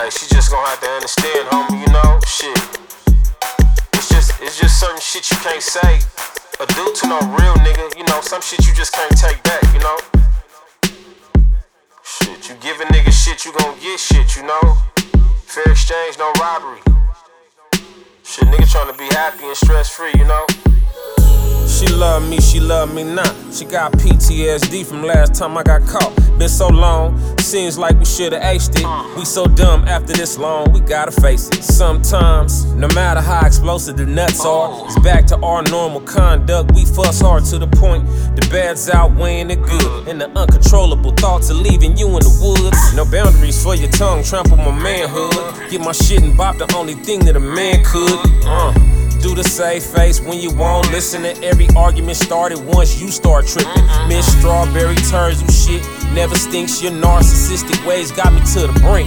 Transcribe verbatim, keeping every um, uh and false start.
Hey, she just gonna have to understand, homie, you know, shit. It's just, it's just certain shit you can't say or do to no real nigga, you know, some shit you just can't take back, you know. Shit, you give a nigga shit, you gon' get shit, you know. Fair exchange, no robbery. Shit, nigga tryna be happy and stress free, you know. She love me, she love me not. She got P T S D from last time I got caught. Been so long, seems like we should've aced it. We so dumb after this long, we gotta face it. Sometimes, no matter how explosive the nuts are, it's back to our normal conduct. We fuss hard to the point the bad's outweighing the good, and the uncontrollable thoughts of leaving you in the woods. No boundaries for your tongue, trample my manhood. Get my shit and bop, the only thing that a man could. Uh. Do the save face when you won't listen to every argument started once you start tripping. Miss Strawberry turds and shit never stinks. Your narcissistic ways got me to the brink.